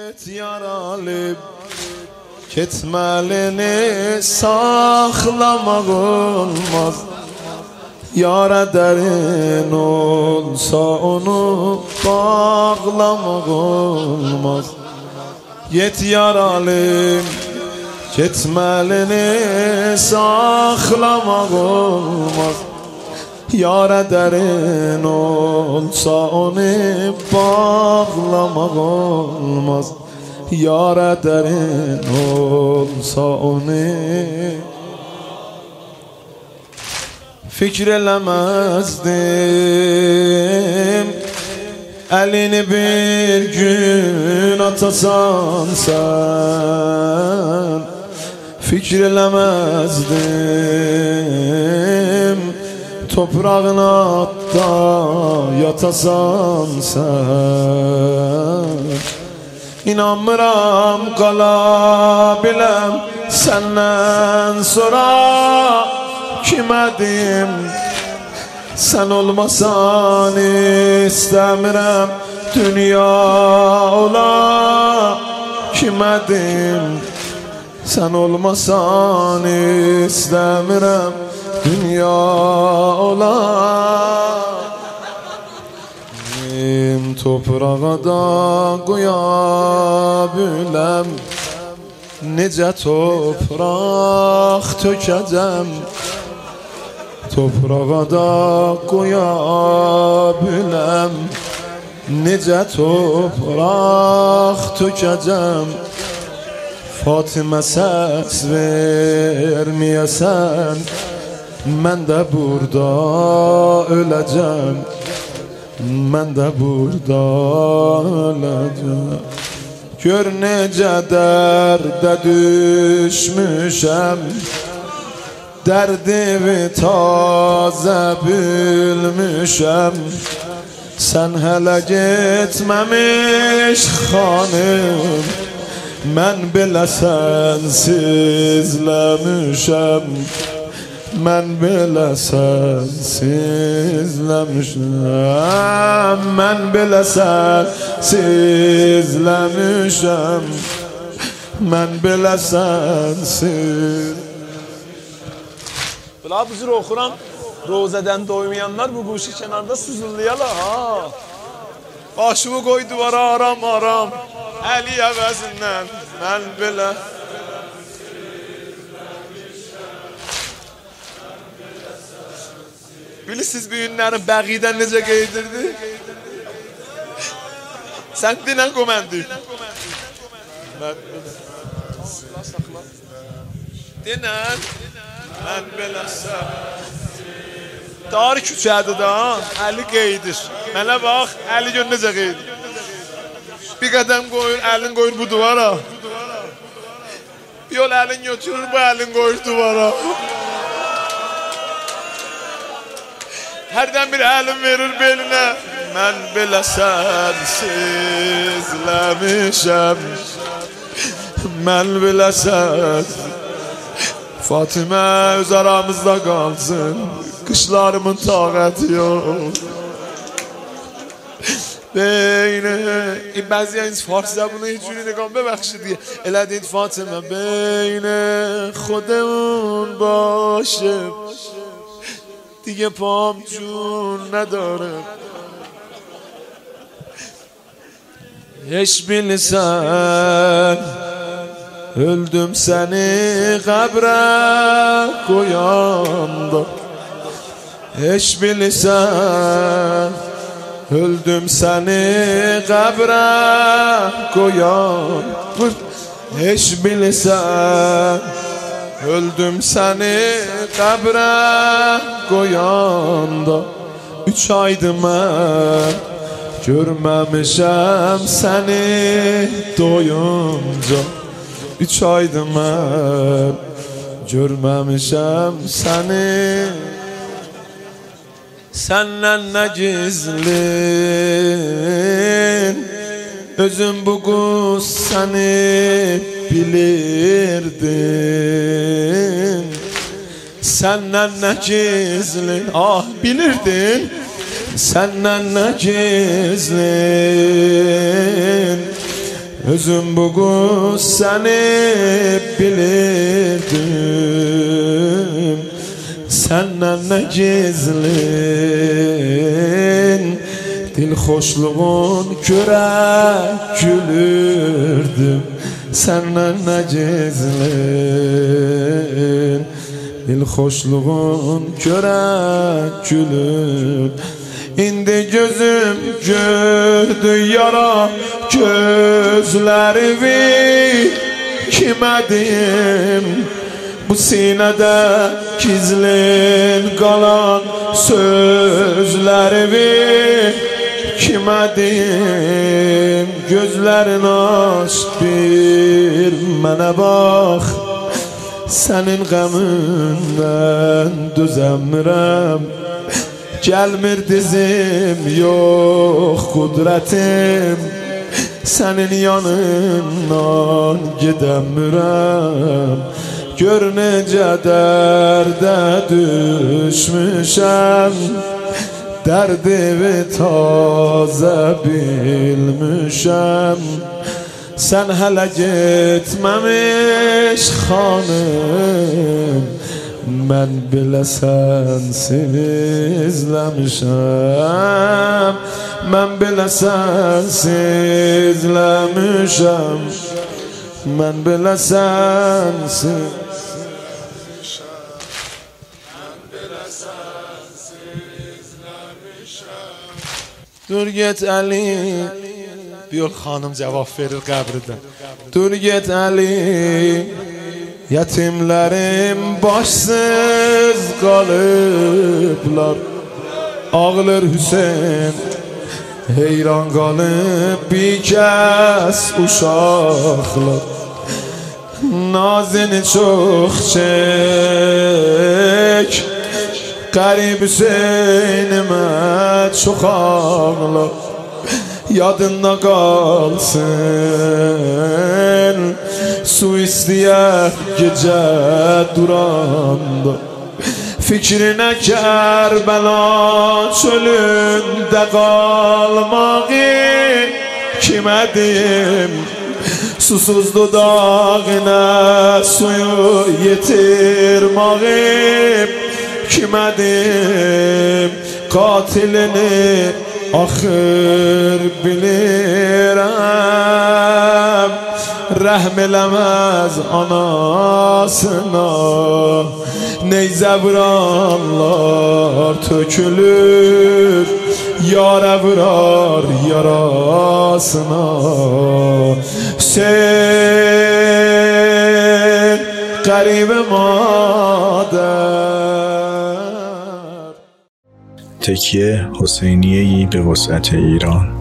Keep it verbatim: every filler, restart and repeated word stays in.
Get yaralı ketmelini saklamak olmaz. Yara derin olsa onu bağlamak olmaz. Get yaralı ketmelini saklamak olmaz. Yara derin olsa onu bağlamak olmaz. Yara derin olsa onu fikrelemezdim. Elini bir gün atasan sen, fikrelemezdim. Toprağın hatta yatasan sen. İnanmıram qalabiləm senden sonra kime deyim. Sen olmasan istemirəm dünya ola kime deyim. Sen olmasan istemirəm dünya ola. Toprağa da qoya biləm, necə topraq tökəcəm. Toprağa da qoya biləm, necə topraq tökəcəm. Fatimə səs verməyəsən, mən də burada öləcəm. Mən də burada öləcəm. Gör necə dərdə düşmüşəm, dərdimi tazə bilmişəm. Sən hələ getməmiş xanım, mən belə sənsizləmişəm. Mən belə sensizləmişəm. Mən belə sensizləmişəm. Mən belə sensiz. Bula bu zür okuram. Rozeden doymayanlar bu kuşu kenarda sızıldayalar ha. Başımı koy duvara aram aram. Eli əvəzindən mən belə. Bilirsiniz büyünlərin bəğidən necə qeydirdi? Sən dinən qoməndi. Dinən. Mən belə sən. Dar küçədir da, əli qeydir. Mənə bax, əli gör necə qeydir. Bir qədəm qoyur, əlin qoyur bu duvara. Bir yol əlin götürür, bu əlin qoyur duvara. Hərdən bir əlim verir belinə. Mən belə sənsizləmişəm. Mən belə səns. Fatimə öz aramızda qalsın. Qışlarımın taqəti yox. Beynə bəziyyəniz farsda bunu heç cürü nqam bəbəxşidir. Elədin Fatimə beynə xodun başım. دیگه پام جون نداره. Hiç bilsen öldüm seni kabre koyanda. Hiç bilsen öldüm seni kabre koyan. Hiç bilsen öldüm seni kabre koyanda. Üç aydı mən görməmişəm səni doyunca. Üç aydı mən görməmişəm səni. Səndən nə gizlin, özüm bu qus səni bilirdin. Səndən nə gizlin, ah bilirdin. Səndən nə gizlin, Özüm bu seni bilirdim. Senden ne gizlin, dil hoşluğun göre gülürdüm. Senden ne gizlin, dil hoşluğun göre gülürdüm. İndi gözüm gördü yara gözlerimi, kime diyeyim bu sinede gizlin kalan sözlerimi, kime diyeyim gözlerin aç bir mənə bak. Senin qəmindən düzəmirəm, gelmir dizim yok kudretim. Senin yanından gidəmirəm, gör necə dərdə düşmüşəm. Dərdimi tazə bilmişəm. Sen hələ getməmiş xanım, mən belə sensizləmişəm. Mən belə sensizləmişəm. Mən belə sensizləmişəm. Dur get Ali, bir xanım cevap verir qəbridən. Dur get Ali, yetimlerim başsız kalıblar. Ağlar Hüseyin, heyran kalıp bir kez uşaqlar. Nazını çok çek, garip Hüseyin'ime çok ağlar. Yadında kalsın, su isteye gece duranda. Fikrine Kerbela çölünde kalmağı, kime diyeyim susuz dudağına suyu yetirmeyi, kime diyeyim katilini ahır bilirəm. Rəhm eləməz anasına, neyzə vuranlar tökülür, yara vurar yarasına. Sen qəribə madər. تکیه حسینیه‌ای به وسعت ایران.